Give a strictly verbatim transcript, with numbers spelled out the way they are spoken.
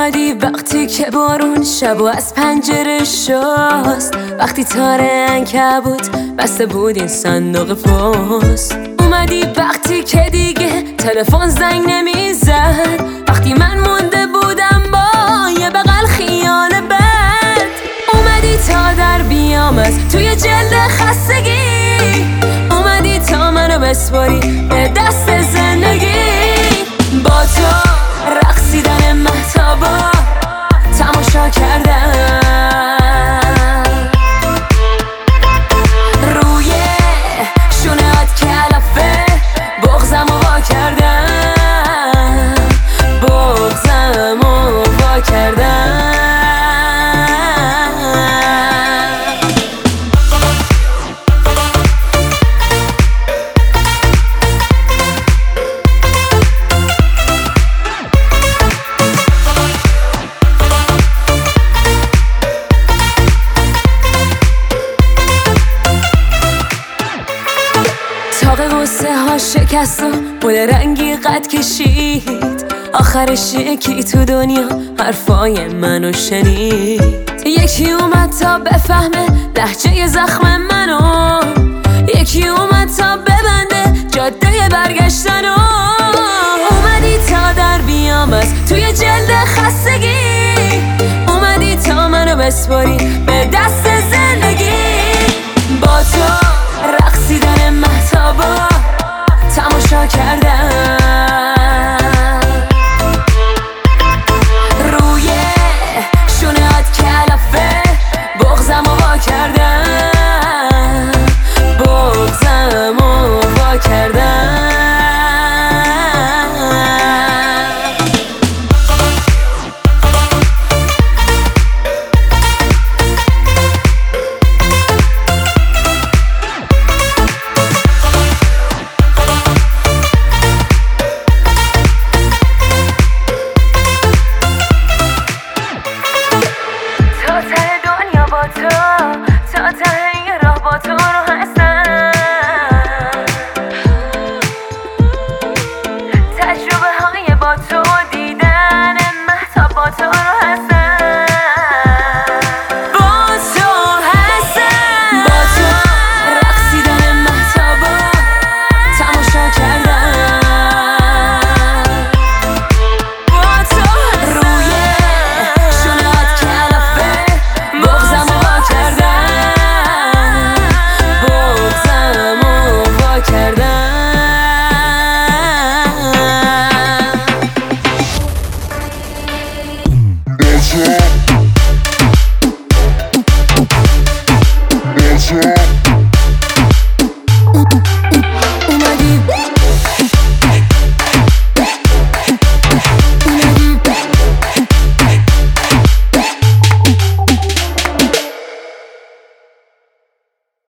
اومدی وقتی که بارون شب و از پنجره شست، وقتی تار عنکبوت بسته بود این صندوق پست. اومدی وقتی که دیگه تلفن زنگ نمیزد، وقتی من مونده بودم با یه بغل خیال بد. اومدی تا در بیام از توی جلد خستگی، اومدی تا منو بسپاری به دست زندگی. با تو رقصیدن مهتابا تماشا کردم، روی شونهات کلافه بغضمو وا کردم، بغضمو وا کردم. تاق غصه ها شکست و گل رنگی قد کشید، آخرش یکی تو دنیا حرفای منو شنید. یکی اومد تا بفهمه لهجه زخم منو، یکی اومد تا ببنده جاده برگشتنو. اومدی تا در بیام از توی جلد خستگی، اومدی تا منو بسپاری به دست زندگی. با تو رقصیدن مهتابا تماشا کردم، روی شونهات کلافه بغضمو وا کردم، بغضمو وا کردم. تا ته این راه با تو رو هستم، تجربه های با تو دیدن مهتاب با تو رو هستم، با تو هستم. با تو رقصیدن مهتابا تماشا کردم، با تو روی شونهات کلافه بغضمو وا کردم، بغضمو وا کردم. That's it.